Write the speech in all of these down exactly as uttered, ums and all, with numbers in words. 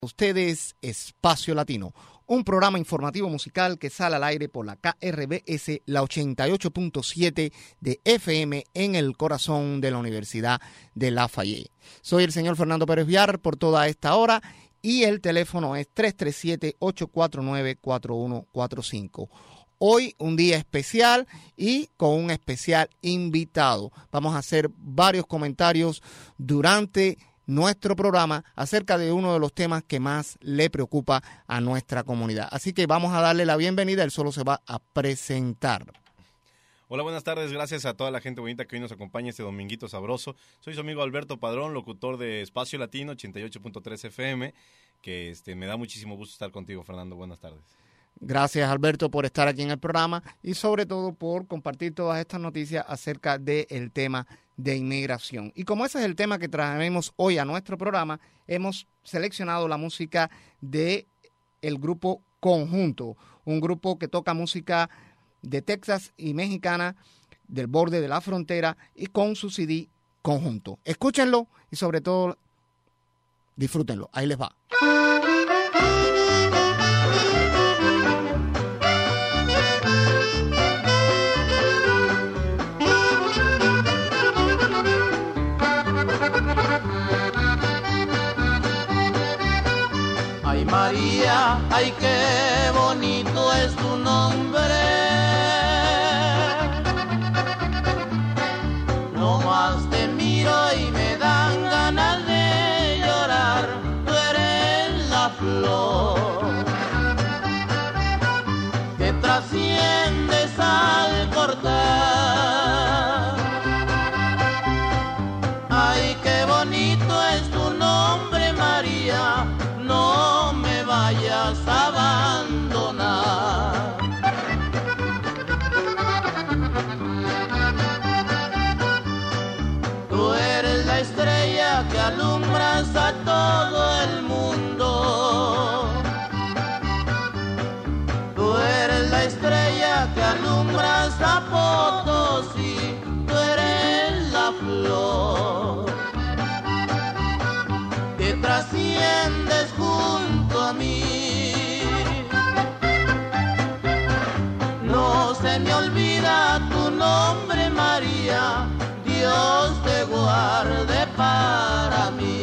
Ustedes Espacio Latino, un programa informativo musical que sale al aire por la K R B S, la ochenta y ocho punto siete de F M en el corazón de la Universidad de Lafayette. Soy el señor Fernando Pérez Villar por toda esta hora y el teléfono es tres tres siete, ocho cuatro nueve, cuatro uno cuatro cinco. Hoy un día especial y con un especial invitado. Vamos a hacer varios comentarios durante nuestro programa acerca de uno de los temas que más le preocupa a nuestra comunidad. Así que vamos a darle la bienvenida, él solo se va a presentar. Hola, buenas tardes, gracias a toda la gente bonita que hoy nos acompaña este dominguito sabroso. Soy su amigo Alberto Padrón, locutor de Espacio Latino ochenta y ocho punto tres F M, que este, me da muchísimo gusto estar contigo, Fernando. Buenas tardes. Gracias, Alberto, por estar aquí en el programa y sobre todo por compartir todas estas noticias acerca del tema de inmigración. Y como ese es el tema que traemos hoy a nuestro programa, hemos seleccionado la música de el grupo Conjunto, un grupo que toca música de Texas y mexicana del borde de la frontera y con su C D Conjunto. Escúchenlo y sobre todo disfrútenlo. Ahí les va. Ay María, ay qué bonito es tu nombre. No más te miro y me dan ganas de llorar. Tú eres la flor que trasciendes al cortar. Ay qué bonito es tu nombre, María. No me vayas a abandonar. Tú eres la estrella que alumbras a todo el mundo. Tú eres la estrella que alumbras a Potosí. Tú eres la flor que trasciendes junto a mí. No se me olvida tu nombre, María. Dios te guarde para mí.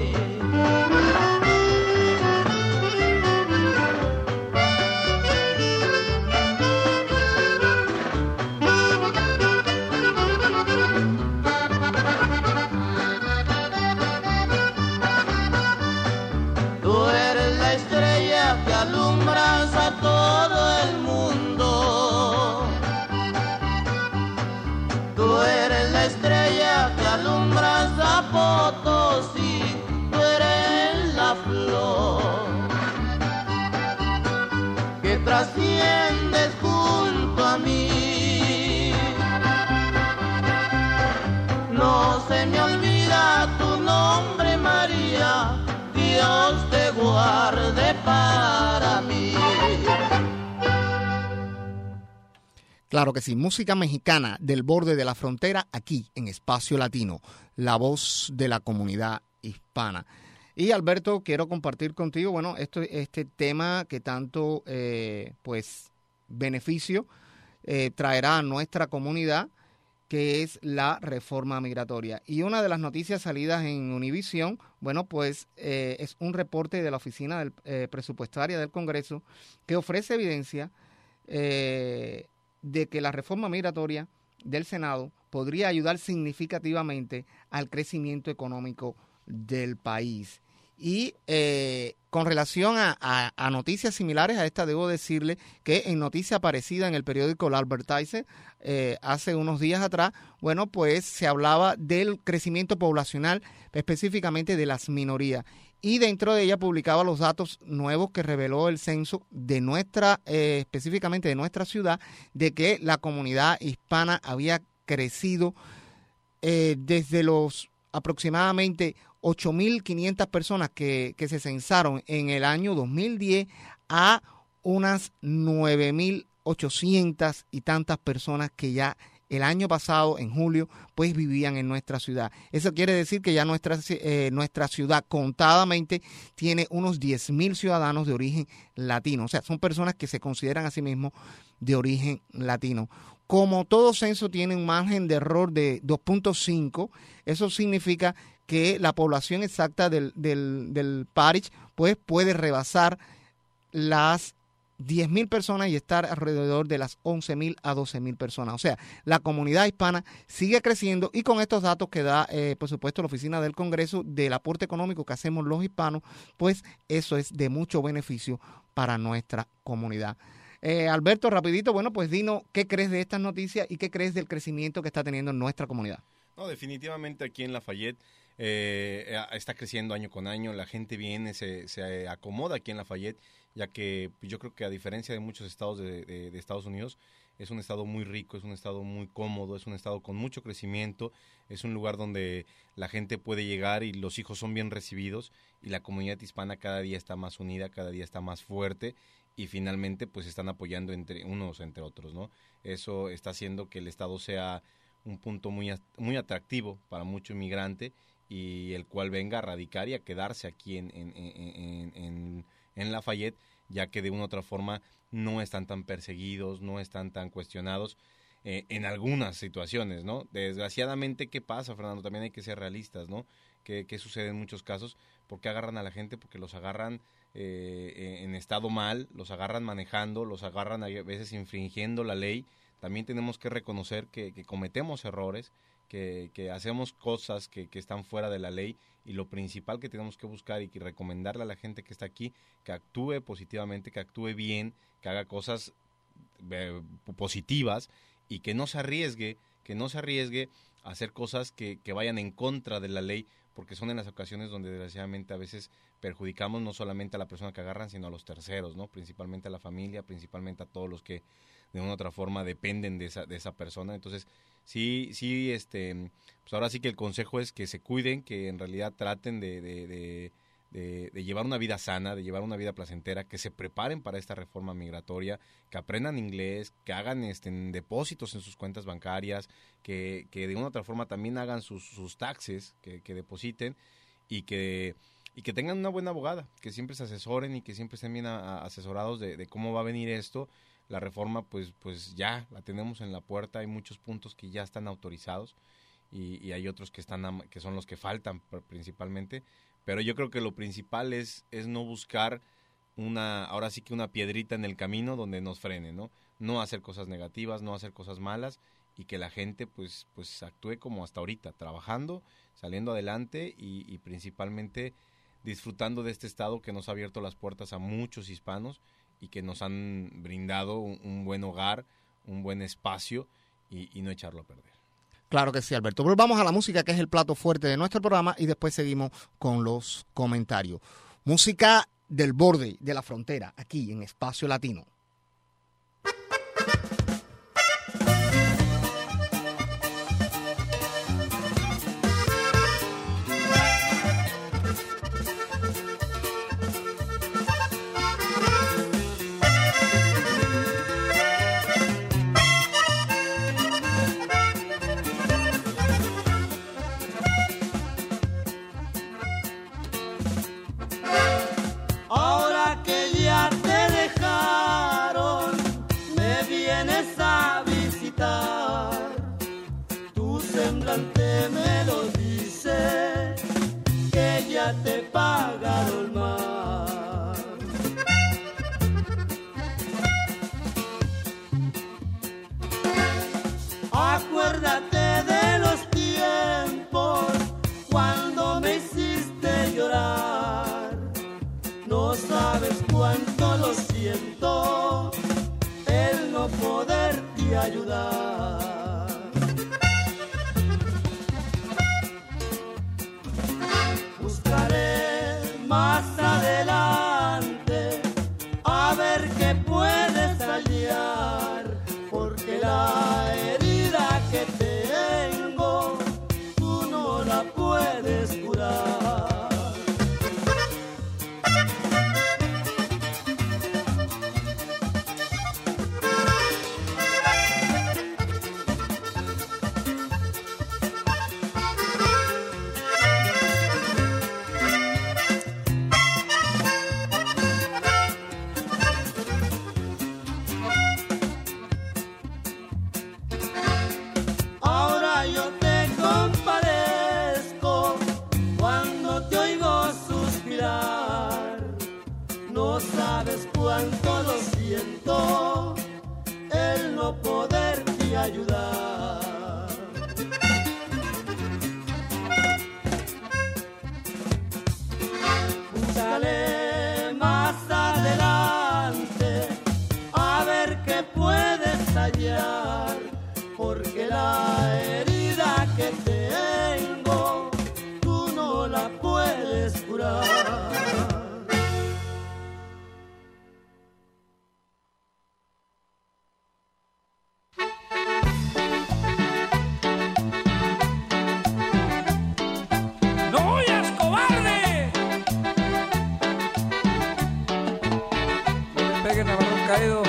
Que alumbras a todo el mundo. Tú eres la estrella que alumbras a Potosí. Tú eres la flor que trasciendes junto a mí. No se me olvida tu nombre, María. Dios te guarde para mí. Claro que sí, música mexicana del borde de la frontera aquí en Espacio Latino, la voz de la comunidad hispana. Y Alberto, quiero compartir contigo, bueno, esto, este tema que tanto eh, pues beneficio eh, traerá a nuestra comunidad, que es la reforma migratoria. Y una de las noticias salidas en Univisión, bueno, pues eh, es un reporte de la Oficina del, eh, Presupuestaria del Congreso que ofrece evidencia eh, de que la reforma migratoria del Senado podría ayudar significativamente al crecimiento económico del país. Y eh, con relación a, a, a noticias similares a esta, debo decirle que en noticia aparecida en el periódico El Advertiser eh, hace unos días atrás, bueno, pues se hablaba del crecimiento poblacional, específicamente de las minorías. Y dentro de ella publicaba los datos nuevos que reveló el censo de nuestra, eh, específicamente de nuestra ciudad, de que la comunidad hispana había crecido eh, desde los aproximadamente ocho mil quinientas personas que, que se censaron en el año dos mil diez a unas nueve mil ochocientas y tantas personas que ya el año pasado, en julio, pues vivían en nuestra ciudad. Eso quiere decir que ya nuestra, eh, nuestra ciudad contadamente tiene unos diez mil ciudadanos de origen latino. O sea, son personas que se consideran a sí mismos de origen latino. Como todo censo tiene un margen de error de dos punto cinco, eso significa que la población exacta del, del, del parish pues, puede rebasar las diez mil personas y estar alrededor de las once mil a doce mil personas. O sea, la comunidad hispana sigue creciendo y con estos datos que da, eh, por supuesto, la Oficina del Congreso del aporte económico que hacemos los hispanos, pues eso es de mucho beneficio para nuestra comunidad. Eh, Alberto, rapidito, bueno, pues dinos qué crees de estas noticias y qué crees del crecimiento que está teniendo en nuestra comunidad. No, definitivamente aquí en Lafayette eh, está creciendo año con año, la gente viene, se, se acomoda aquí en Lafayette, ya que yo creo que a diferencia de muchos estados de, de, de Estados Unidos, es un estado muy rico, es un estado muy cómodo, es un estado con mucho crecimiento, es un lugar donde la gente puede llegar y los hijos son bien recibidos y la comunidad hispana cada día está más unida, cada día está más fuerte y finalmente pues están apoyando entre unos entre otros, ¿no? Eso está haciendo que el estado sea un punto muy, muy atractivo para mucho inmigrante y el cual venga a radicar y a quedarse aquí en, en, en, en, en Lafayette, ya que de una u otra forma no están tan perseguidos, no están tan cuestionados eh, en algunas situaciones, ¿no? Desgraciadamente, ¿qué pasa, Fernando? También hay que ser realistas, ¿no? ¿Qué, qué sucede en muchos casos? ¿Por qué agarran a la gente? Porque los agarran eh, en estado mal, los agarran manejando, los agarran a veces infringiendo la ley. También tenemos que reconocer que, que cometemos errores, que, que hacemos cosas que, que están fuera de la ley y lo principal que tenemos que buscar y que recomendarle a la gente que está aquí que actúe positivamente, que actúe bien, que haga cosas eh, positivas y que no se arriesgue, que no se arriesgue a hacer cosas que, que vayan en contra de la ley, porque son en las ocasiones donde desgraciadamente a veces perjudicamos no solamente a la persona que agarran, sino a los terceros, ¿no? Principalmente a la familia, principalmente a todos los que de una u otra forma dependen de esa de esa persona. Entonces, sí, sí, este, pues ahora sí que el consejo es que se cuiden, que en realidad traten de, de, de, de, de llevar una vida sana, de llevar una vida placentera, que se preparen para esta reforma migratoria, que aprendan inglés, que hagan este, depósitos en sus cuentas bancarias, que, que de una u otra forma también hagan sus, sus taxes, que, que depositen y que y que tengan una buena abogada, que siempre se asesoren y que siempre estén bien a, a asesorados de, de cómo va a venir esto. La reforma pues pues ya la tenemos en la puerta, hay muchos puntos que ya están autorizados y, y hay otros que están que son los que faltan principalmente, pero yo creo que lo principal es es no buscar una ahora sí que una piedrita en el camino donde nos frene, ¿no? No hacer cosas negativas, no hacer cosas malas y que la gente pues pues actúe como hasta ahorita, trabajando, saliendo adelante y, y principalmente disfrutando de este estado que nos ha abierto las puertas a muchos hispanos y que nos han brindado un, un buen hogar, un buen espacio y, y no echarlo a perder. Claro que sí, Alberto. Volvamos a la música, que es el plato fuerte de nuestro programa, y después seguimos con los comentarios. Música del borde de la frontera, aquí en Espacio Latino. Ahora que ya te dejaron, me vienes a visitar. Tu semblante me lo dice, que ya te pagaron más. Acuérdate de los tiempos cuando me hiciste llorar. No sabes cuánto lo siento, el no poderte ayudar. Buscaré más adelante a ver qué puedes hallar, porque la herida que tengo tú no la puedes curar. No sabes cuánto lo siento, el no poderte ayudar. Búscale más adelante, a ver qué puedes hallar, porque la herida que tengo, tú no la puedes curar. Caído.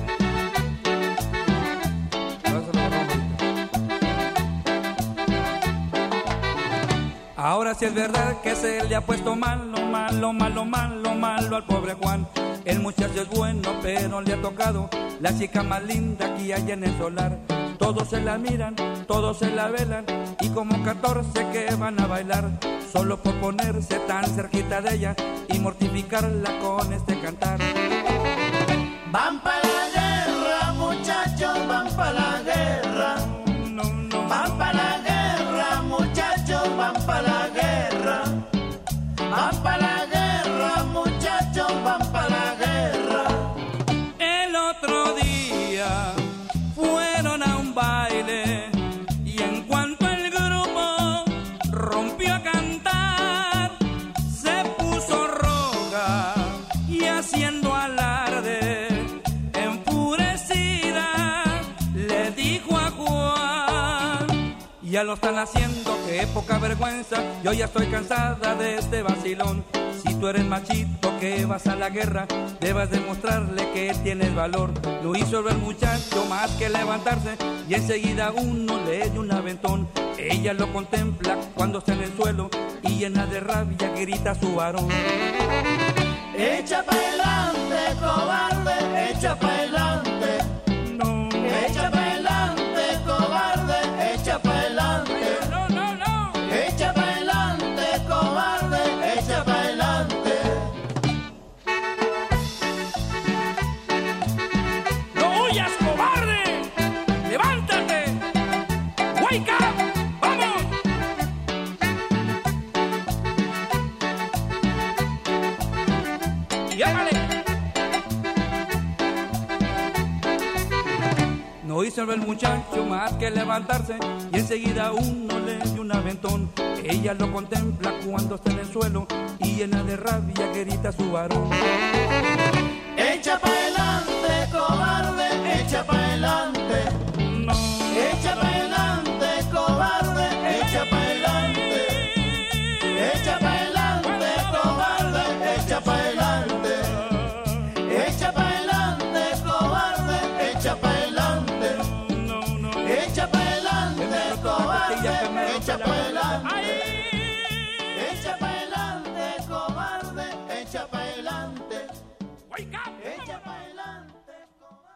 Ahora sí es verdad que se le ha puesto malo, malo, malo, malo, malo al pobre Juan. El muchacho es bueno, pero le ha tocado la chica más linda que hay en el solar. Todos se la miran, todos se la velan, y como catorce que van a bailar, solo por ponerse tan cerquita de ella y mortificarla con este cantar. Van pa' la guerra, muchachos, van pa' la guerra. No, no. Van pa' la guerra, muchachos, van pa' la guerra. Van pa' la guerra, muchachos, van pa' la guerra. El otro día fueron a un baile y en cuanto el grupo rompió a cantar, se puso roja y haciendo alarde, ya lo están haciendo, qué poca vergüenza. Yo ya estoy cansada de este vacilón. Si tú eres machito que vas a la guerra, debas demostrarle que tienes valor. Lo hizo el muchacho más que levantarse, y enseguida uno le dio un aventón. Ella lo contempla cuando está en el suelo y llena de rabia grita a su varón. Echa pa' adelante, cobarde, echa pa' adelante. No. Echa pa' adelante, cobarde, echa pa' adelante. No, no, no. Echa pa' adelante, cobarde, echa pa' adelante. ¡No huyas, cobarde! ¡Levántate! ¡Wake up! ¡Vamos! ¡Llámale! No hizo el muchacho más que levantarse, y enseguida uno le dio un aventón. Ella lo contempla cuando está en el suelo y llena de rabia grita a su varón. Echa pa' adelante, cobarde, echa pa' adelante. No. Echa pa' adelante, cobarde, echa pa' adelante. Echa pa' adelante, cobarde, echa pa' adelante. Echa pa' adelante, cobarde, echa pa' adelante. No, no. Echa pa' adelante, cobarde, echa pa' adelante. ¡Ay! Echa pa' adelante, cobarde, echa pa' adelante. ¡Wake up! Echa pa' adelante, cobarde.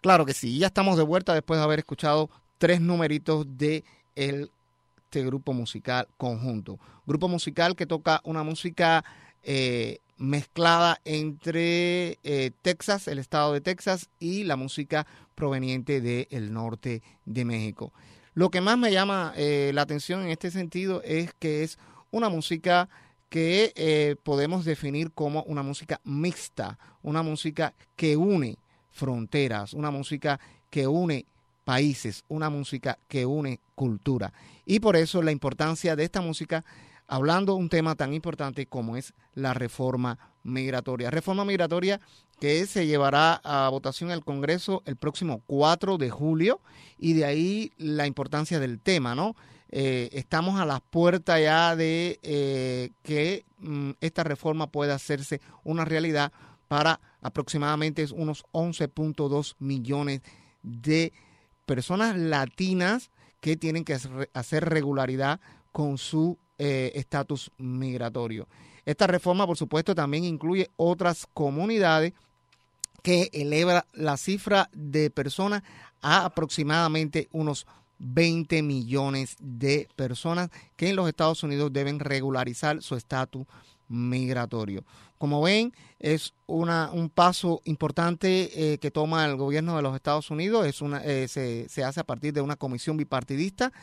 Claro que sí, ya estamos de vuelta después de haber escuchado tres numeritos de el, este grupo musical conjunto. Grupo musical que toca una música eh, mezclada entre eh, Texas, el estado de Texas, y la música proveniente del norte de México. Lo que más me llama eh, la atención en este sentido es que es una música que eh, podemos definir como una música mixta, una música que une fronteras, una música que une países, una música que une cultura. Y por eso la importancia de esta música, hablando de un tema tan importante como es la reforma migratoria. Reforma migratoria que se llevará a votación en el Congreso el próximo cuatro de julio, y de ahí la importancia del tema, ¿no? Eh, estamos a las puertas ya de eh, que mm, esta reforma pueda hacerse una realidad para aproximadamente unos once punto dos millones de personas latinas que tienen que hacer regularidad con su estatus eh, migratorio. Esta reforma, por supuesto, también incluye otras comunidades que eleva la cifra de personas a aproximadamente unos veinte millones de personas que en los Estados Unidos deben regularizar su estatus migratorio. Como ven, es una, un paso importante eh, que toma el gobierno de los Estados Unidos. Es una, eh, se, se hace a partir de una comisión bipartidista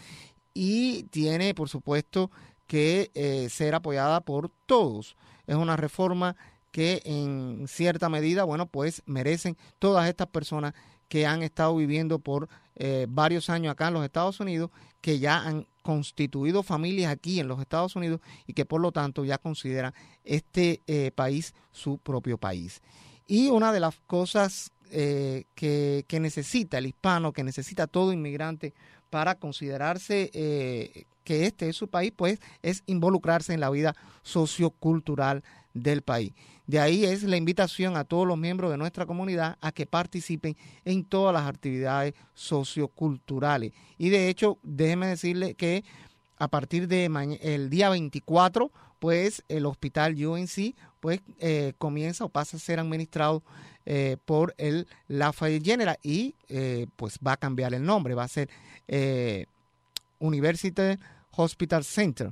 y tiene, por supuesto, que eh, ser apoyada por todos. Es una reforma que en cierta medida, bueno, pues merecen todas estas personas que han estado viviendo por eh, varios años acá en los Estados Unidos, que ya han constituido familias aquí en los Estados Unidos y que por lo tanto ya consideran este eh, país su propio país. Y una de las cosas eh, que, que necesita el hispano, que necesita todo inmigrante para considerarse eh, que este es su país, pues es involucrarse en la vida sociocultural del país. De ahí es la invitación a todos los miembros de nuestra comunidad a que participen en todas las actividades socioculturales. Y de hecho, déjenme decirle que a partir de el día veinticuatro, pues el hospital U N C pues eh, comienza o pasa a ser administrado eh, por el Lafayette General y eh, pues va a cambiar el nombre, va a ser eh, University Hospital Center.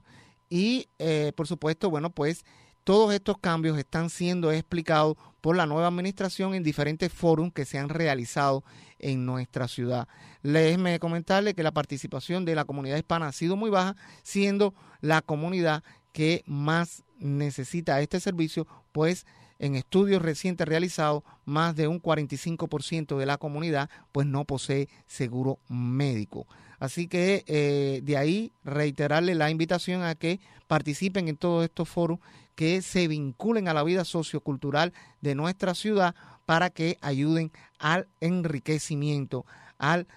Y eh, por supuesto, bueno, pues todos estos cambios están siendo explicados por la nueva administración en diferentes foros que se han realizado en nuestra ciudad. Déjenme comentarle que la participación de la comunidad hispana ha sido muy baja, siendo la comunidad que más necesita este servicio, pues en estudios recientes realizados, más de un cuarenta y cinco por ciento de la comunidad pues no posee seguro médico. Así que eh, de ahí reiterarle la invitación a que participen en todos estos foros, que se vinculen a la vida sociocultural de nuestra ciudad para que ayuden al enriquecimiento, al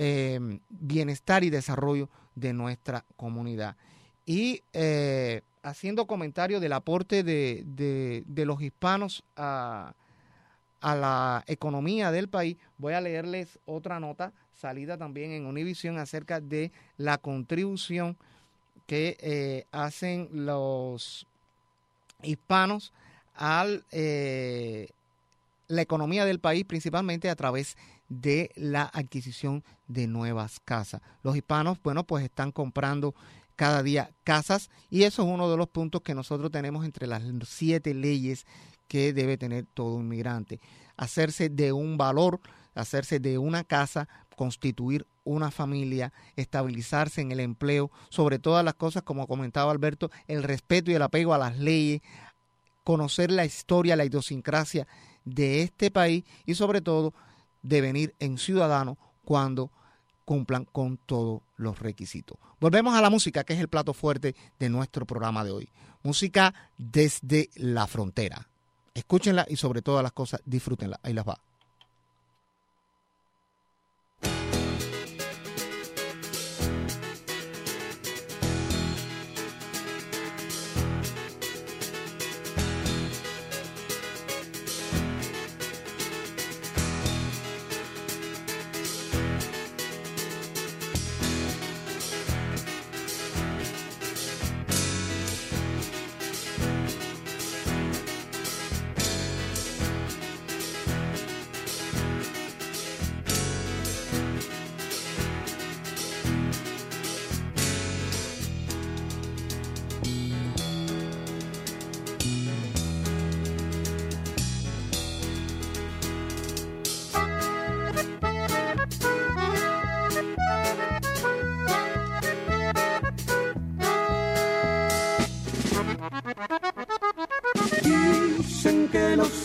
eh, bienestar y desarrollo de nuestra comunidad. Y eh, haciendo comentario del aporte de, de, de los hispanos a, a la economía del país, voy a leerles otra nota salida también en Univisión acerca de la contribución que eh, hacen los hispanos a eh, la economía del país, principalmente a través de la adquisición de nuevas casas. Los hispanos, bueno, pues están comprando cada día casas, y eso es uno de los puntos que nosotros tenemos entre las siete leyes que debe tener todo inmigrante. Hacerse de un valor, hacerse de una casa, constituir una familia, estabilizarse en el empleo, sobre todas las cosas, como comentaba Alberto, el respeto y el apego a las leyes, conocer la historia, la idiosincrasia de este país y sobre todo devenir en ciudadano cuando cumplan con todos los requisitos. Volvemos a la música, que es el plato fuerte de nuestro programa de hoy. Música desde la frontera. Escúchenla y sobre todas las cosas disfrútenla. Ahí las va.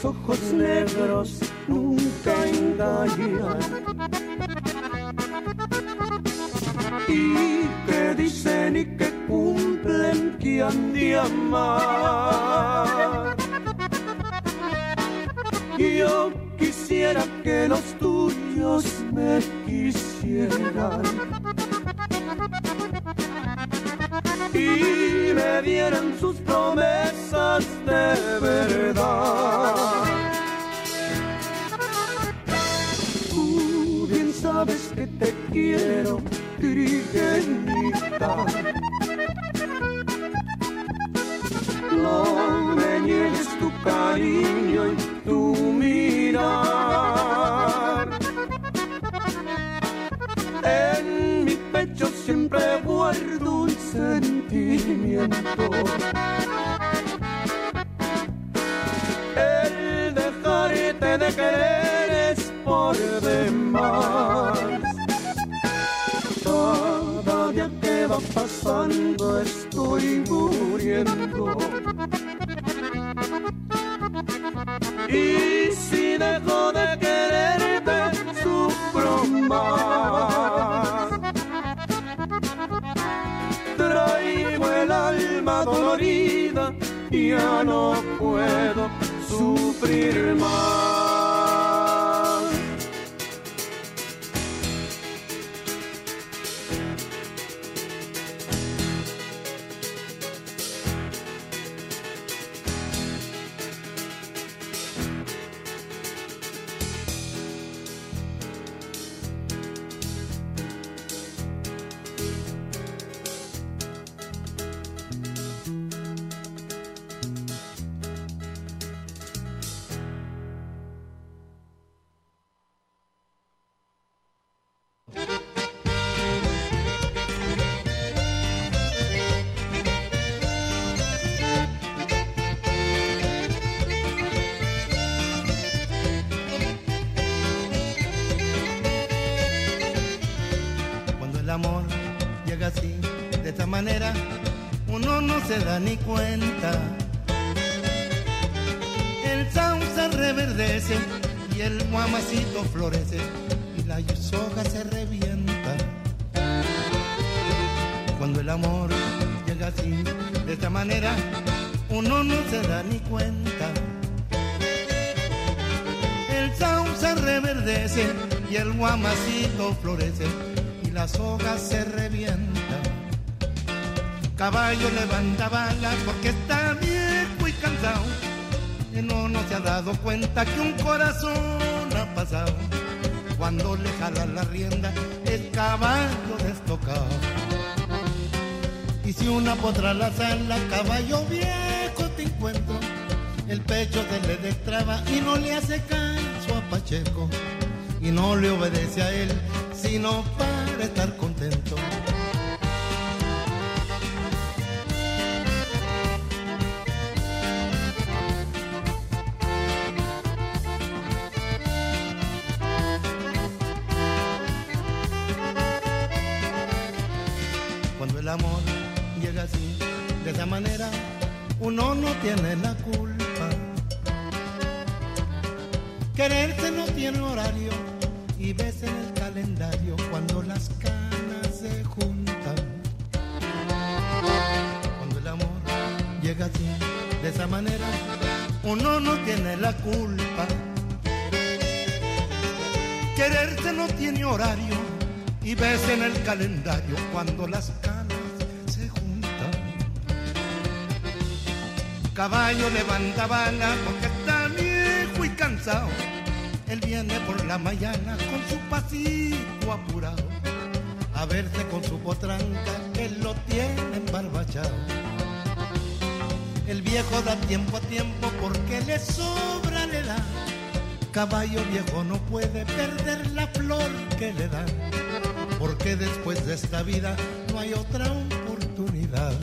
tus ojos negros nunca engañan. Y que dicen y que cumplen que han de amar. Yo quisiera que los tuyos me quisieran y me dieran sus promesas de verdad. Tú bien sabes que te quiero, trigueñita. No me niegues tu cariño y tu mirar. En mi pecho siempre guardo un sentimiento. El dejarte de querer es por demás. Cada día que va pasando estoy muriendo. Y si dejo de quererte, sufro más. Traigo el alma dolorida y ya no puedo sufrir más. Manera, uno no se da ni cuenta. El sauce reverdece y el guamacito florece y la soga se revienta. Cuando el amor llega así, de esta manera, uno no se da ni cuenta. El sauce reverdece y el guamacito florece y la soga se revienta. Caballo levanta balas porque está viejo y cansado. Y no, no se ha dado cuenta que un corazón ha pasado. Cuando le jala la rienda es caballo destocado. Y si una potra la sala, caballo viejo te encuentro. El pecho se le destraba y no le hace caso a Pacheco. Y no le obedece a él, sino para estar contento. El amor llega así, de esa manera, uno no tiene la culpa. Quererse no tiene horario y ves en el calendario cuando las canas se juntan. Cuando el amor llega así, de esa manera, uno no tiene la culpa. Quererse no tiene horario y ves en el calendario cuando las canas se juntan. Caballo levanta bala porque está viejo y cansado. Él viene por la mañana con su pasito apurado a verse con su potranca, él lo tiene embarbachado. El viejo da tiempo a tiempo porque le sobra la edad. Caballo viejo no puede perder la flor que le dan, porque después de esta vida no hay otra oportunidad.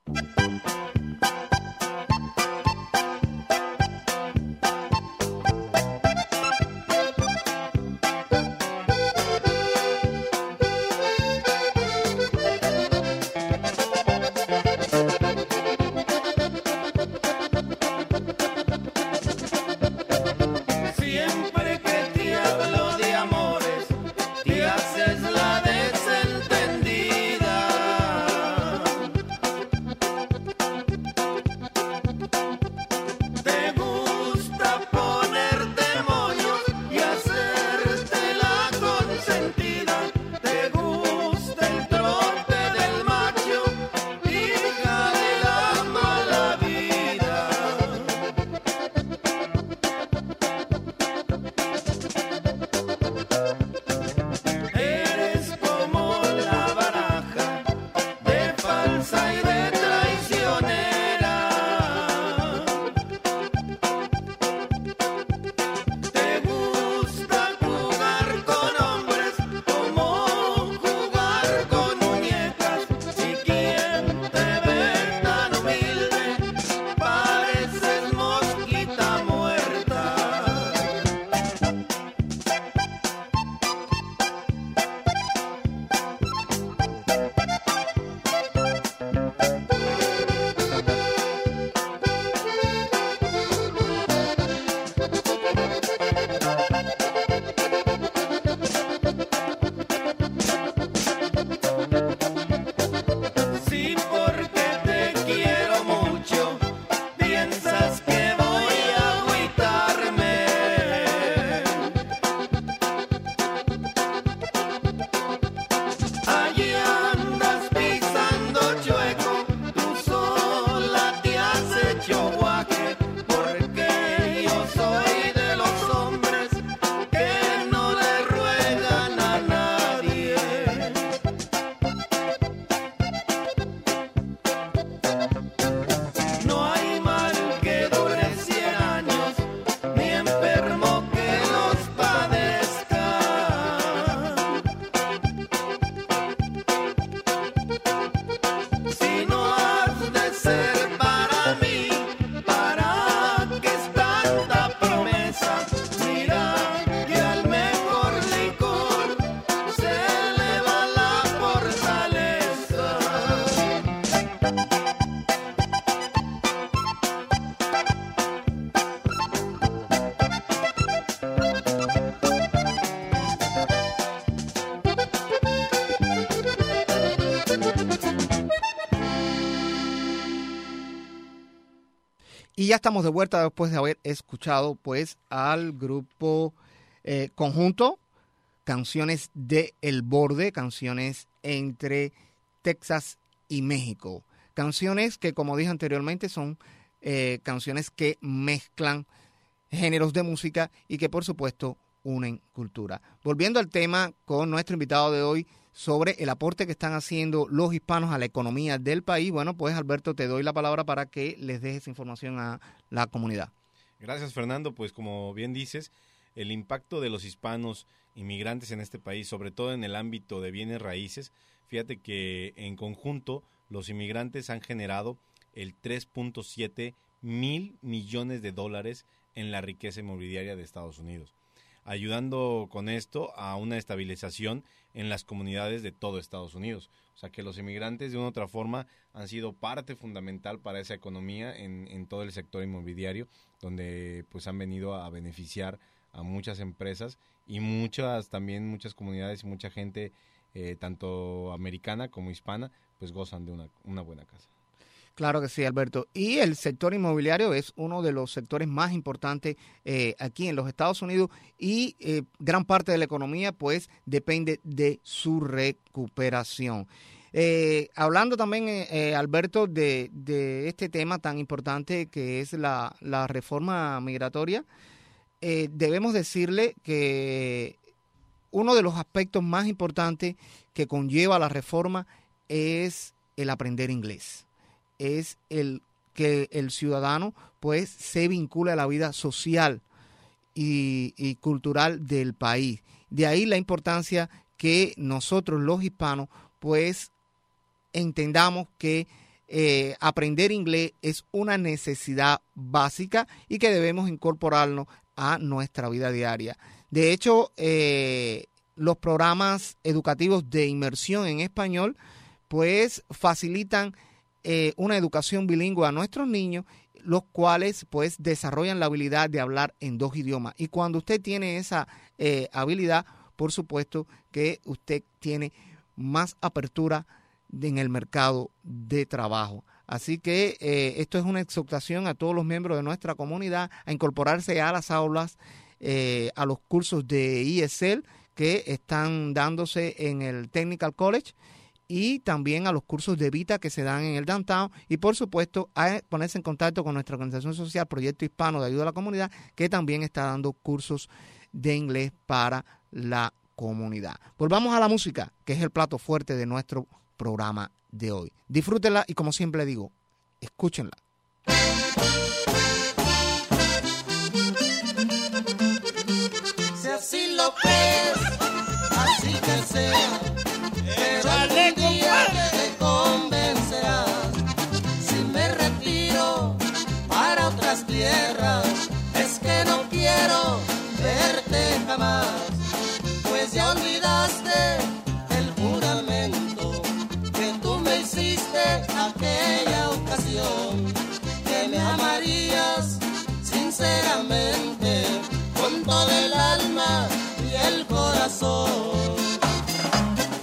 Y ya estamos de vuelta después de haber escuchado pues al grupo eh, conjunto Canciones de El Borde, canciones entre Texas y México. Canciones que, como dije anteriormente, son eh, canciones que mezclan géneros de música y que, por supuesto, unen cultura. Volviendo al tema con nuestro invitado de hoy sobre el aporte que están haciendo los hispanos a la economía del país. Bueno, pues Alberto, te doy la palabra para que les dejes información a la comunidad. Gracias, Fernando. Pues como bien dices, el impacto de los hispanos inmigrantes en este país, sobre todo en el ámbito de bienes raíces, fíjate que en conjunto los inmigrantes han generado el tres punto siete mil millones de dólares en la riqueza inmobiliaria de Estados Unidos, ayudando con esto a una estabilización en las comunidades de todo Estados Unidos. O sea que los inmigrantes de una u otra forma han sido parte fundamental para esa economía en, en todo el sector inmobiliario, donde pues han venido a beneficiar a muchas empresas y muchas también muchas comunidades y mucha gente eh, tanto americana como hispana pues gozan de una, una buena casa. Claro que sí, Alberto. Y el sector inmobiliario es uno de los sectores más importantes eh, aquí en los Estados Unidos y eh, gran parte de la economía pues depende de su recuperación. Eh, hablando también, eh, eh, Alberto, de, de este tema tan importante que es la, la reforma migratoria, eh, debemos decirle que uno de los aspectos más importantes que conlleva la reforma es el aprender inglés. Es el que el ciudadano pues se vincule a la vida social y, y cultural del país. De ahí la importancia que nosotros los hispanos pues entendamos que eh, aprender inglés es una necesidad básica y que debemos incorporarnos a nuestra vida diaria. De hecho, eh, los programas educativos de inmersión en español pues facilitan eh, una educación bilingüe a nuestros niños, los cuales pues desarrollan la habilidad de hablar en dos idiomas. Y cuando usted tiene esa eh, habilidad, por supuesto que usted tiene más apertura en el mercado de trabajo. Así que eh, esto es una exhortación a todos los miembros de nuestra comunidad a incorporarse a las aulas, eh, a los cursos de E S L que están dándose en el Technical College y también a los cursos de Vita que se dan en el Downtown y por supuesto a ponerse en contacto con nuestra organización social Proyecto Hispano de Ayuda a la Comunidad, que también está dando cursos de inglés para la comunidad. Volvamos a la música, que es el plato fuerte de nuestro programa de hoy. Disfrútenla y, como siempre digo, escúchenla. Si así lo crees, así que sea, pero algún día te convencerás. Si me retiro para otras tierras, es que no quiero verte jamás, pues ya olvidaste el juramento que tú me hiciste aquella ocasión, que me amarías sinceramente con todo el alma y el corazón.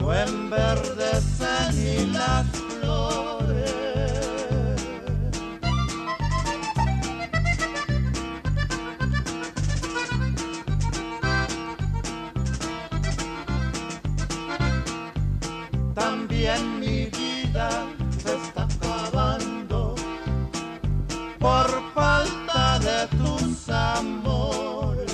no enverdecen ni las flores. También mi vida se está acabando por falta de tus amores.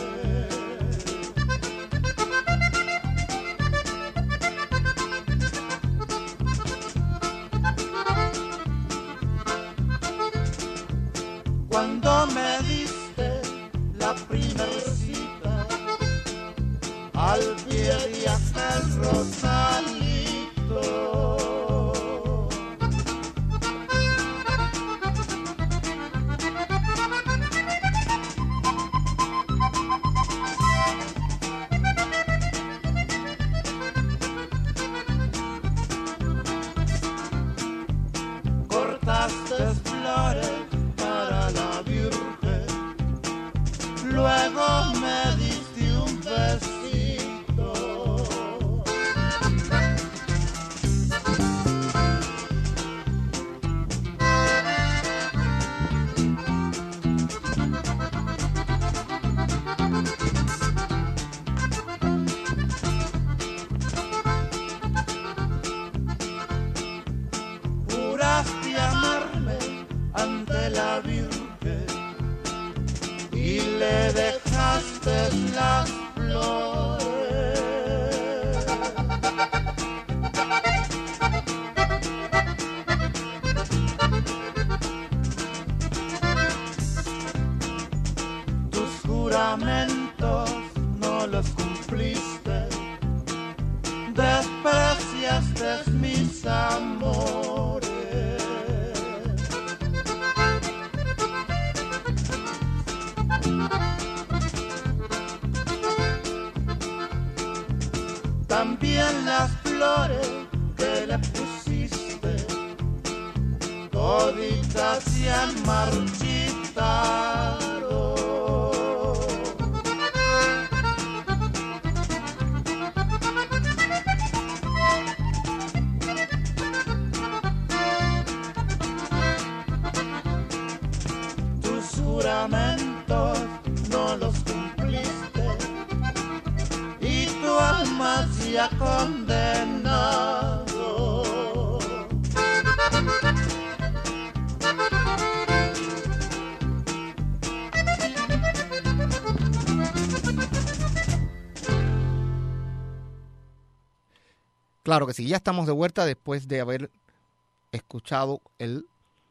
Cuando me diste la primer cita al pie de aquel Rosalito, cortaste flores para la Virgen, luego me diste un besito. Juraste amarme ante la Virgen y le dejaste las flores. Tus juramentos no los cumpliste, despreciaste mis amores. También las flores que le pusiste, toditas se han marchitado. Tus juramentos no los cumpliste y tu alma se ha condenado. Claro que sí, ya estamos de vuelta después de haber escuchado el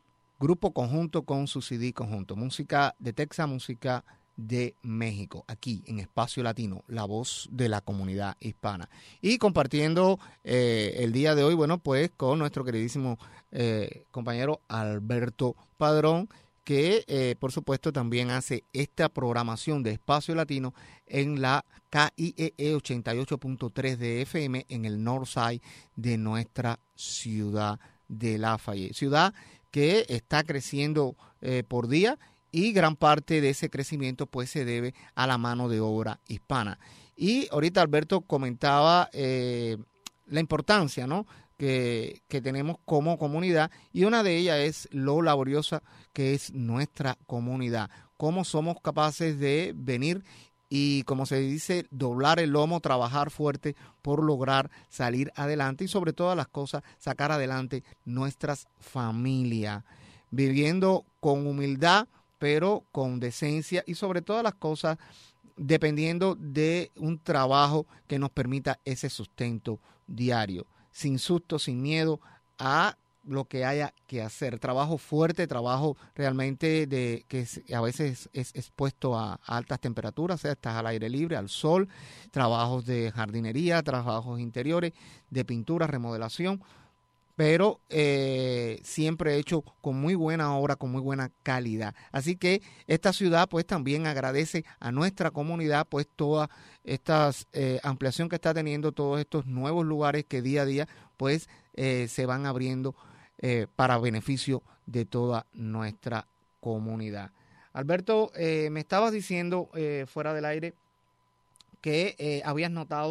grupo conjunto con su C D conjunto. Música de Texas, música de México, aquí en Espacio Latino, la voz de la comunidad hispana. Y compartiendo eh, el día de hoy, bueno, pues con nuestro queridísimo eh, compañero Alberto Padrón, que eh, por supuesto también hace esta programación de Espacio Latino en la K I E E ochenta y ocho punto tres de F M en el Northside de nuestra ciudad de Lafayette. Ciudad que está creciendo eh, por día, y gran parte de ese crecimiento pues se debe a la mano de obra hispana. Y ahorita Alberto comentaba eh, la importancia, ¿no?, que, que tenemos como comunidad, y una de ellas es lo laboriosa que es nuestra comunidad, cómo somos capaces de venir y, como se dice, doblar el lomo, trabajar fuerte por lograr salir adelante y, sobre todas las cosas, sacar adelante nuestras familias, viviendo con humildad, pero con decencia, y sobre todas las cosas dependiendo de un trabajo que nos permita ese sustento diario, sin susto, sin miedo a lo que haya que hacer. Trabajo fuerte, trabajo realmente de que a veces es expuesto a, a altas temperaturas, o sea, estás al aire libre, al sol, trabajos de jardinería, trabajos interiores, de pintura, remodelación, pero eh, siempre hecho con muy buena obra, con muy buena calidad. Así que esta ciudad pues también agradece a nuestra comunidad pues toda esta eh, ampliación que está teniendo, todos estos nuevos lugares que día a día pues eh, se van abriendo eh, para beneficio de toda nuestra comunidad. Alberto, eh, me estabas diciendo eh, fuera del aire que eh, habías notado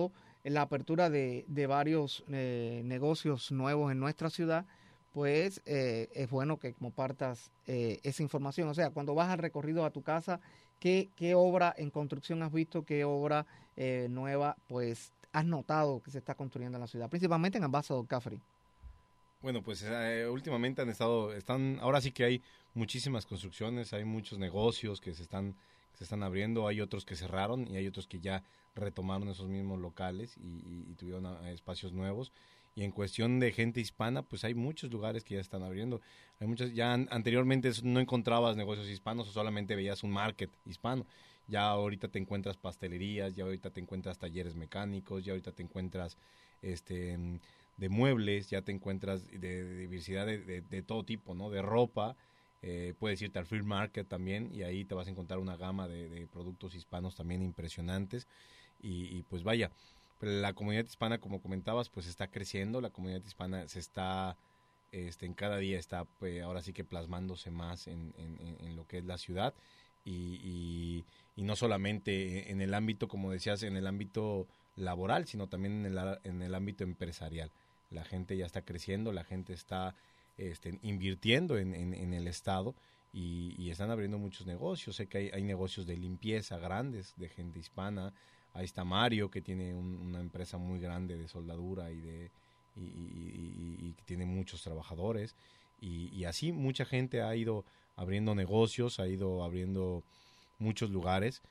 la apertura de, de varios eh, negocios nuevos en nuestra ciudad, pues eh, es bueno que compartas eh, esa información. O sea, cuando vas al recorrido a tu casa, ¿qué, qué obra en construcción has visto? ¿Qué obra eh, nueva pues has notado que se está construyendo en la ciudad? Principalmente en Ambassador Cafre. Bueno, pues eh, últimamente han estado, están, ahora sí que hay muchísimas construcciones, hay muchos negocios que se están, que se están abriendo, hay otros que cerraron y hay otros que ya retomaron esos mismos locales y, y, y tuvieron a, espacios nuevos. Y en cuestión de gente hispana, pues hay muchos lugares que ya están abriendo. Hay muchas, ya an, anteriormente no encontrabas negocios hispanos o solamente veías un market hispano. Ya ahorita te encuentras pastelerías, ya ahorita te encuentras talleres mecánicos, ya ahorita te encuentras este de muebles, ya te encuentras de, de diversidad de, de, de todo tipo, ¿no? De ropa, eh, puedes irte al flea market también y ahí te vas a encontrar una gama de, de productos hispanos también impresionantes y, y pues vaya, la comunidad hispana, como comentabas, pues está creciendo, la comunidad hispana se está, este, en cada día está pues, ahora sí que plasmándose más en, en, en lo que es la ciudad y, y, y no solamente en el ámbito, como decías, en el ámbito laboral, sino también en el, en el ámbito empresarial. La gente ya está creciendo, la gente está este, invirtiendo en, en, en el estado y, y están abriendo muchos negocios. Sé que hay, hay negocios de limpieza grandes de gente hispana. Ahí está Mario, que tiene un, una empresa muy grande de soldadura y de y, y, y, y que tiene muchos trabajadores. Y, y así mucha gente ha ido abriendo negocios, ha ido abriendo muchos lugares.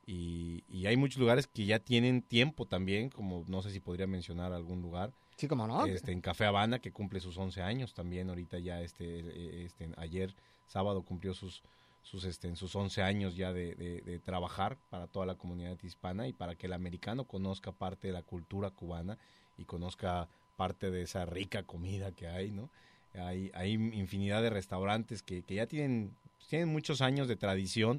Y, y hay muchos lugares que ya tienen tiempo también, como no sé si podría mencionar algún lugar. Sí, cómo no. Este, en Café Habana, que cumple sus once años también, ahorita ya este, este ayer sábado cumplió sus sus este en sus once años ya de, de, de trabajar para toda la comunidad hispana y para que el americano conozca parte de la cultura cubana y conozca parte de esa rica comida que hay, ¿no? Hay, hay infinidad de restaurantes que, que ya tienen, tienen muchos años de tradición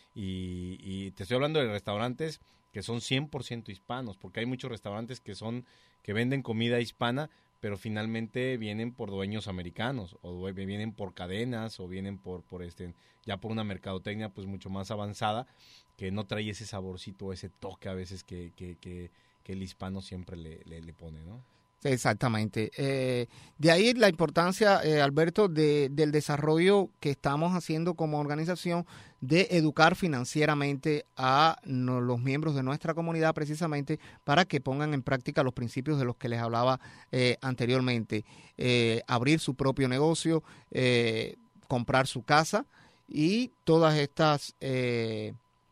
y, y te estoy hablando de restaurantes que son cien por ciento hispanos, porque hay muchos restaurantes que son que venden comida hispana, pero finalmente vienen por dueños americanos, o vienen por cadenas, o vienen por, por este, ya por una mercadotecnia pues mucho más avanzada, que no trae ese saborcito, ese toque a veces que, que, que, que el hispano siempre le, le, le pone, ¿no? Exactamente. Eh, de ahí la importancia, eh, Alberto, de, del desarrollo que estamos haciendo como organización de educar financieramente a no, los miembros de nuestra comunidad precisamente para que pongan en práctica los principios de los que les hablaba eh, anteriormente. Eh, abrir su propio negocio, eh, comprar su casa y todas estas eh,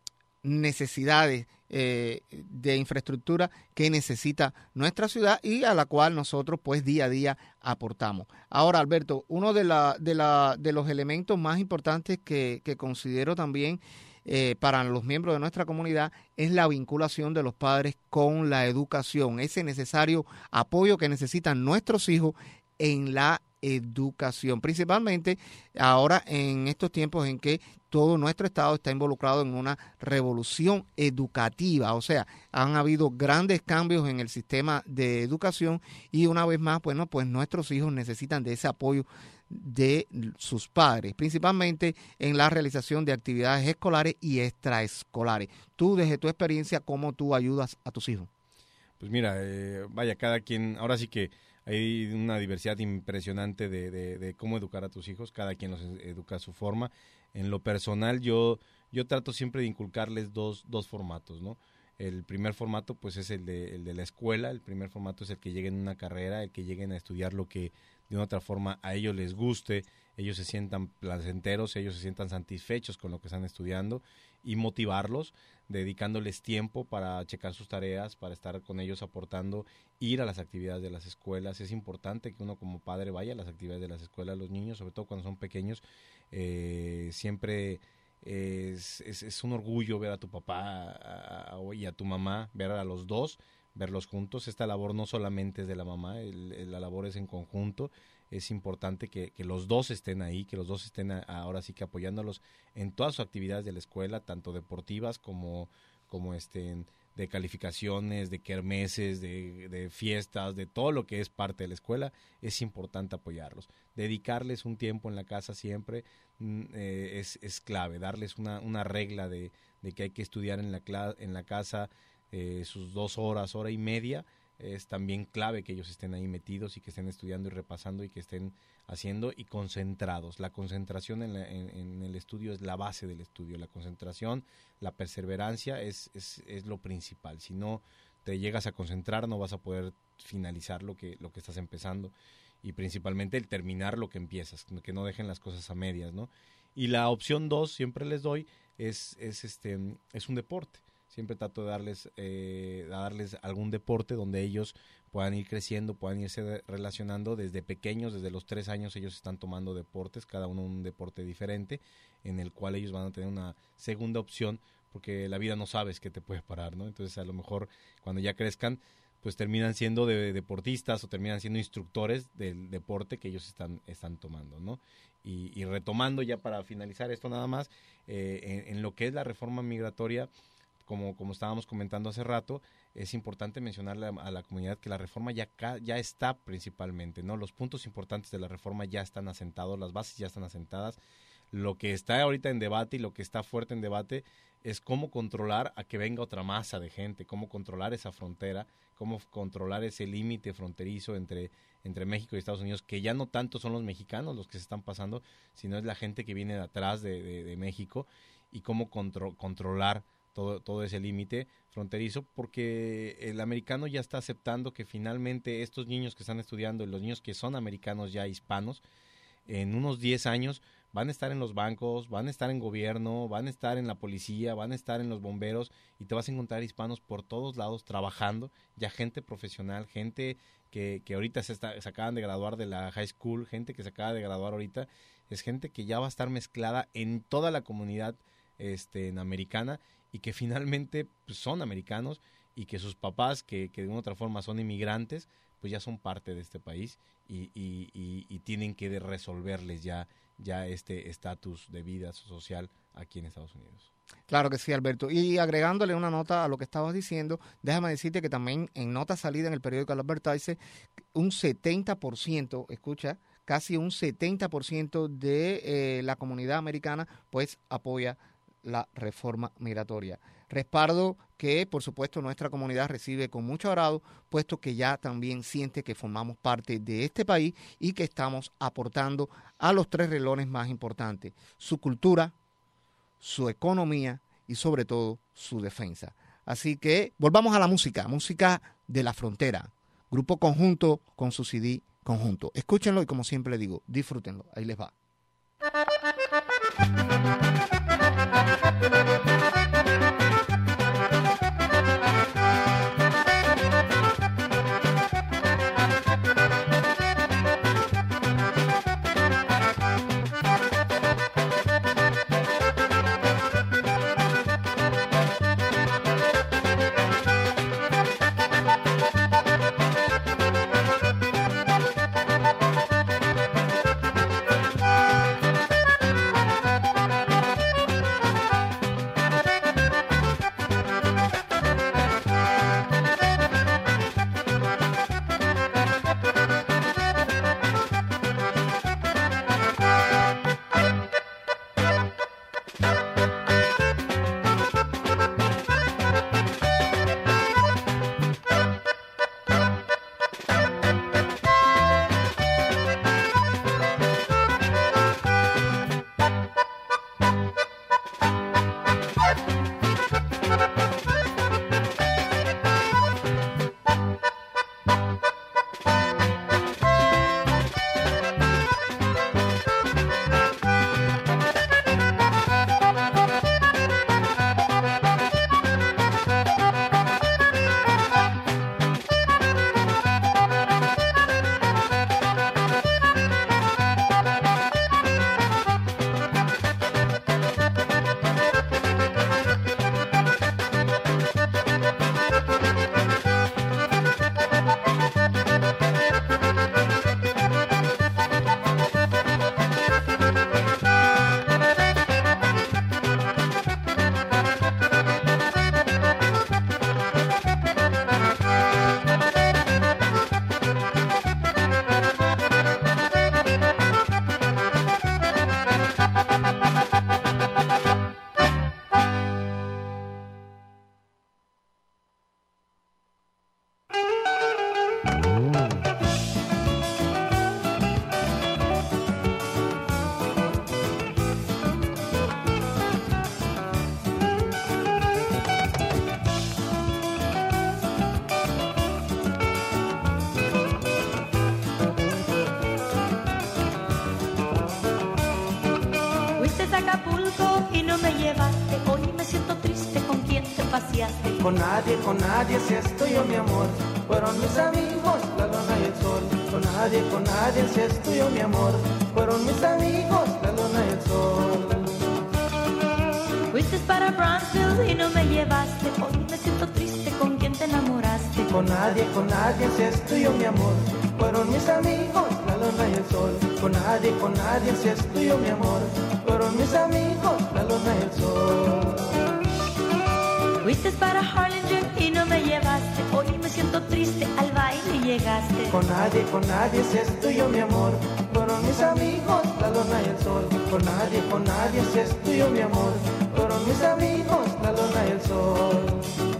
necesidades Eh, de infraestructura que necesita nuestra ciudad y a la cual nosotros pues día a día aportamos. Ahora, Alberto, uno de, la, de, la, de los elementos más importantes que, que considero también eh, para los miembros de nuestra comunidad es la vinculación de los padres con la educación, ese necesario apoyo que necesitan nuestros hijos en la educación, principalmente ahora en estos tiempos en que todo nuestro estado está involucrado en una revolución educativa, o sea, han habido grandes cambios en el sistema de educación y una vez más, bueno, pues nuestros hijos necesitan de ese apoyo de sus padres, principalmente en la realización de actividades escolares y extraescolares. Tú, desde tu experiencia, ¿cómo tú ayudas a tus hijos? Pues mira, eh, vaya, cada quien, ahora sí que hay una diversidad impresionante de, de, de cómo educar a tus hijos, cada quien los educa a su forma. En lo personal, yo yo trato siempre de inculcarles dos, dos formatos, ¿no? El primer formato, pues, es el de, el de la escuela, el primer formato es el que lleguen a una carrera, el que lleguen a estudiar lo que de una otra forma a ellos les guste, ellos se sientan placenteros, ellos se sientan satisfechos con lo que están estudiando y motivarlos, dedicándoles tiempo para checar sus tareas, para estar con ellos aportando, ir a las actividades de las escuelas. Es importante que uno como padre vaya a las actividades de las escuelas, los niños, sobre todo cuando son pequeños, eh, siempre es, es, es un orgullo ver a tu papá a, a, y a tu mamá, ver a los dos, verlos juntos. Esta labor no solamente es de la mamá, el, el, la labor es en conjunto. Es importante que, que los dos estén ahí, que los dos estén a, ahora sí que apoyándolos en todas sus actividades de la escuela, tanto deportivas como, como este, de calificaciones, de kermeses, de, de fiestas, de todo lo que es parte de la escuela. Es importante apoyarlos. Dedicarles un tiempo en la casa siempre eh, es, es clave, darles una, una regla de, de que hay que estudiar en la, en la casa eh, sus dos horas, hora y media, es también clave que ellos estén ahí metidos y que estén estudiando y repasando y que estén haciendo y concentrados. La concentración en, la, en, en el estudio es la base del estudio. La concentración, la perseverancia es, es, es lo principal. Si no te llegas a concentrar, no vas a poder finalizar lo que, lo que estás empezando. Y principalmente el terminar lo que empiezas, que no dejen las cosas a medias, ¿no? Y la opción dos, siempre les doy, es, es, este, es un deporte. Siempre trato de darles, eh, darles algún deporte donde ellos puedan ir creciendo, puedan irse relacionando desde pequeños, desde los tres años ellos están tomando deportes, cada uno un deporte diferente, en el cual ellos van a tener una segunda opción, porque la vida no sabes qué te puede parar, ¿no? Entonces a lo mejor cuando ya crezcan, pues terminan siendo de, deportistas o terminan siendo instructores del deporte que ellos están, están tomando, ¿no? Y, y retomando ya para finalizar esto nada más, eh, en, en lo que es la reforma migratoria, Como, como estábamos comentando hace rato, es importante mencionarle a, a la comunidad que la reforma ya, ya está principalmente, ¿no? Los puntos importantes de la reforma ya están asentados, las bases ya están asentadas. Lo que está ahorita en debate y lo que está fuerte en debate es cómo controlar a que venga otra masa de gente, cómo controlar esa frontera, cómo controlar ese límite fronterizo entre, entre México y Estados Unidos, que ya no tanto son los mexicanos los que se están pasando, sino es la gente que viene de atrás de, de, de México, y cómo contro, controlar Todo, todo ese límite fronterizo, porque el americano ya está aceptando que finalmente estos niños que están estudiando, los niños que son americanos ya hispanos, en unos diez años van a estar en los bancos, van a estar en gobierno, van a estar en la policía, van a estar en los bomberos, y te vas a encontrar hispanos por todos lados trabajando, ya gente profesional, gente que, que ahorita se, está, se acaban de graduar de la high school, gente que se acaba de graduar ahorita, es gente que ya va a estar mezclada en toda la comunidad este, en americana, y que finalmente pues, son americanos, y que sus papás, que, que de una u otra forma son inmigrantes, pues ya son parte de este país, y, y, y, y tienen que resolverles ya, ya este estatus de vida social aquí en Estados Unidos. Claro que sí, Alberto. Y agregándole una nota a lo que estabas diciendo, déjame decirte que también en nota salida en el periódico El Advertiser, un setenta por ciento, escucha, casi un setenta por ciento de eh, la comunidad americana pues apoya la reforma migratoria. Respaldo que, por supuesto, nuestra comunidad recibe con mucho agrado, puesto que ya también siente que formamos parte de este país y que estamos aportando a los tres relones más importantes: su cultura, su economía y, sobre todo, su defensa. Así que volvamos a la música, música de La Frontera, grupo conjunto con su C D conjunto. Escúchenlo y, como siempre le digo, disfrútenlo. Ahí les va. paseaste. Con nadie, con nadie, si estoy yo, mi amor. Fueron mis amigos, la luna y el sol. Con nadie, con nadie, si estoy yo, mi amor. Fueron mis amigos, la luna y el sol. Fuiste para Brownsville y no me llevaste. Hoy me siento triste, ¿con quién te enamoraste? Con nadie, con nadie, si estoy yo, mi amor. Fueron mis amigos, la luna y el sol. Con nadie, con nadie, si estoy yo, mi amor. Fueron mis amigos, la luna y el sol. Fuiste para Harlingen y no me llevaste. Hoy me siento triste, al baile llegaste. Con nadie, con nadie, si estoy yo, mi amor. Fueron mis amigos, la luna y el sol. Con nadie, con nadie, si estoy yo, mi amor. Fueron mis amigos, la luna y el sol.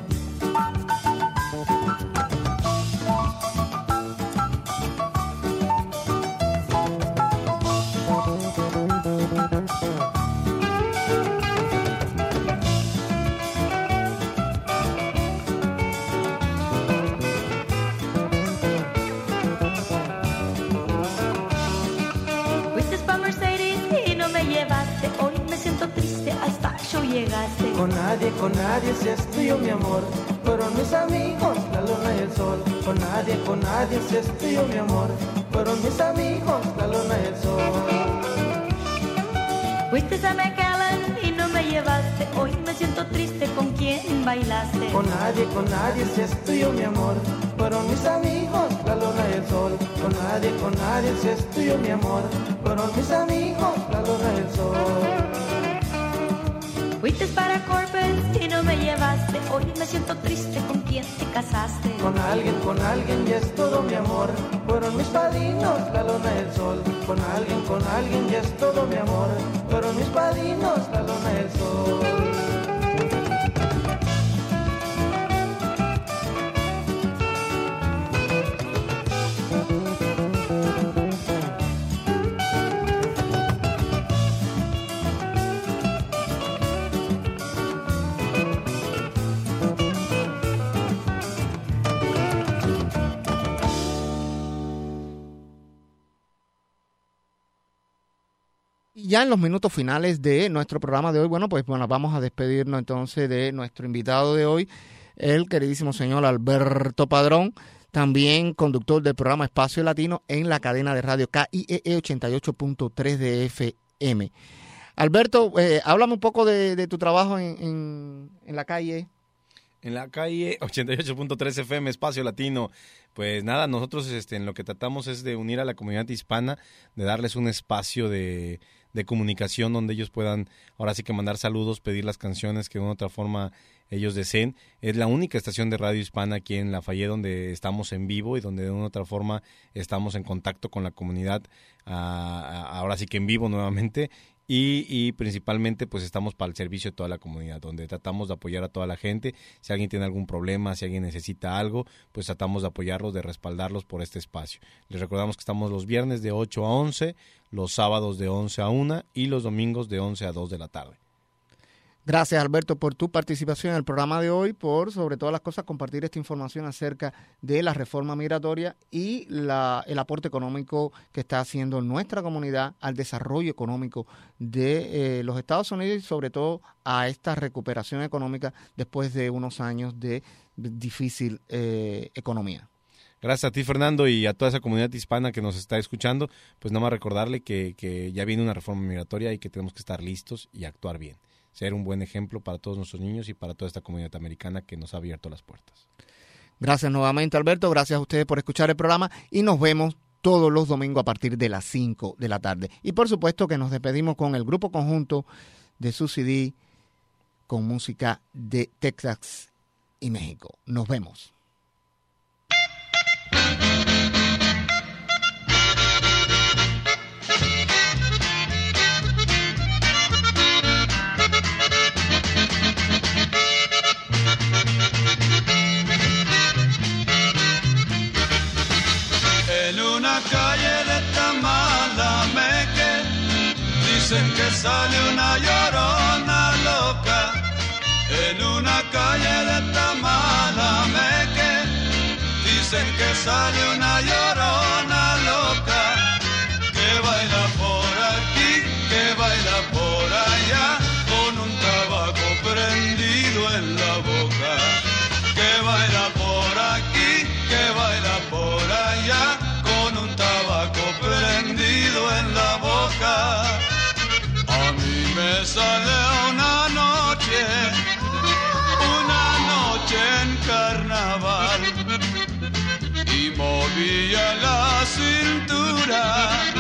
Llegaste. Con nadie, con nadie, si estoy yo, mi amor. Fueron mis amigos, la luna y el sol. Con nadie, con nadie, si estoy yo, mi amor. Fueron mis amigos, la luna y el sol. Fuiste a McAllen y no me llevaste. Hoy me siento triste, ¿con quién bailaste? Con nadie, con nadie, si estoy yo, mi amor. Fueron mis amigos, la luna y el sol. Con nadie, con nadie, si estoy yo, mi amor. Fueron mis amigos, la luna y el sol. Fuiste para Corpus y no me llevaste. Hoy me siento triste, ¿con quién te casaste? Con alguien, con alguien, y es todo, mi amor. Fueron mis padrinos, la luna y el sol. Con alguien, con alguien, y es todo, mi amor. Fueron mis padrinos, la luna y el sol. Ya en los minutos finales de nuestro programa de hoy, bueno, pues bueno, vamos a despedirnos entonces de nuestro invitado de hoy, el queridísimo señor Alberto Padrón, también conductor del programa Espacio Latino en la cadena de radio K I E E ochenta y ocho punto tres de F M. Alberto, eh, háblame un poco de, de tu trabajo en, en, en la calle. En la calle ochenta y ocho punto tres F M, Espacio Latino. Pues nada, nosotros este, en lo que tratamos es de unir a la comunidad hispana, de darles un espacio de, de comunicación donde ellos puedan, ahora sí que mandar saludos, pedir las canciones que de una u otra forma ellos deseen. Es la única estación de radio hispana aquí en Lafayette donde estamos en vivo y donde de una u otra forma estamos en contacto con la comunidad, uh, ahora sí que en vivo nuevamente. Y, y principalmente pues estamos para el servicio de toda la comunidad, donde tratamos de apoyar a toda la gente. Si alguien tiene algún problema, si alguien necesita algo, pues tratamos de apoyarlos, de respaldarlos por este espacio. Les recordamos que estamos los viernes de ocho a once, los sábados de once a una y los domingos de once a dos de la tarde. Gracias, Alberto, por tu participación en el programa de hoy, por sobre todas las cosas compartir esta información acerca de la reforma migratoria y la, el aporte económico que está haciendo nuestra comunidad al desarrollo económico de eh, los Estados Unidos y sobre todo a esta recuperación económica después de unos años de difícil eh, economía. Gracias a ti, Fernando, y a toda esa comunidad hispana que nos está escuchando, pues nada más recordarle que, que ya viene una reforma migratoria y que tenemos que estar listos y actuar bien. Ser un buen ejemplo para todos nuestros niños y para toda esta comunidad americana que nos ha abierto las puertas. Gracias nuevamente, Alberto. Gracias a ustedes por escuchar el programa y nos vemos todos los domingos a partir de las cinco de la tarde. Y por supuesto que nos despedimos con el grupo conjunto de su C D con música de Texas y México. Nos vemos. Dicen que sale una llorona loca en una calle de Tamalameque. Dicen que sale una llorona loca que baila por aquí, que baila por allá, con un tabaco prendido en la boca. sale una noche, una noche en carnaval, y movía la cintura